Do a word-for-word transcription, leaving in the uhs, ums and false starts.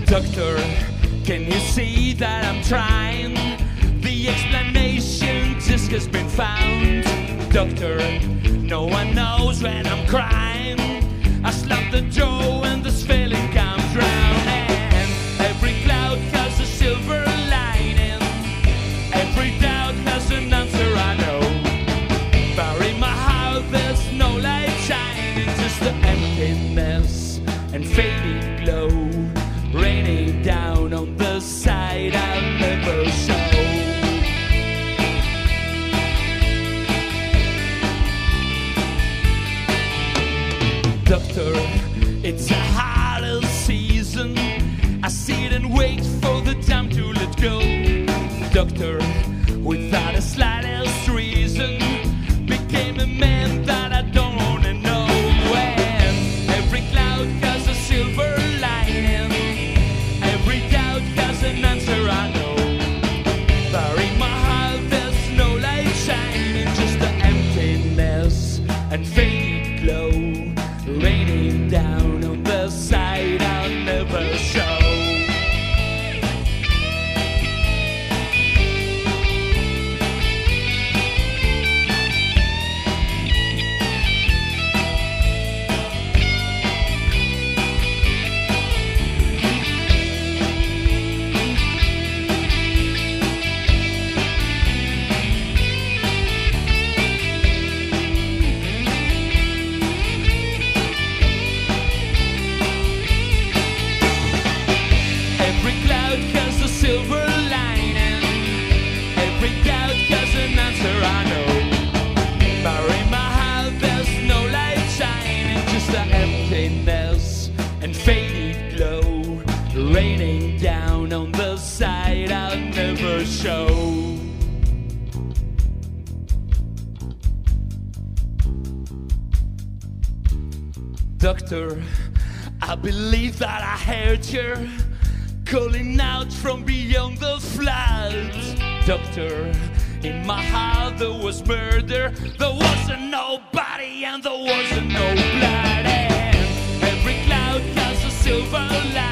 Doctor, can you see that I'm trying? The explanation just has been found. Doctor, no one knows when I'm crying. I slammed the door and this feeling comes drowning. Every cloud has a silver lining. Every doubt has an answer, I know. But in my heart there's no light shining, just the emptiness and fading glow raining down on the side I'll never show. Doctor, it's a harder season. I sit and wait for the time to let go. Doctor, without a slightest reason, became a man that I don't wanna know. When every cloud has a silver lining, every doubt has an answer, I know. But in my heart there's no light shining, just the emptiness and faded glow raining down on the side I'll never show. Every cloud has a silver lining. Every doubt has an answer, I know. But in my heart there's no light shining, just the emptiness and faded glow raining down on the side I'll never show. Doctor, I believe that I heard you calling out from beyond the floods. Doctor, in my heart there was murder. There wasn't nobody and there wasn't no blood. And every cloud has a silver lining.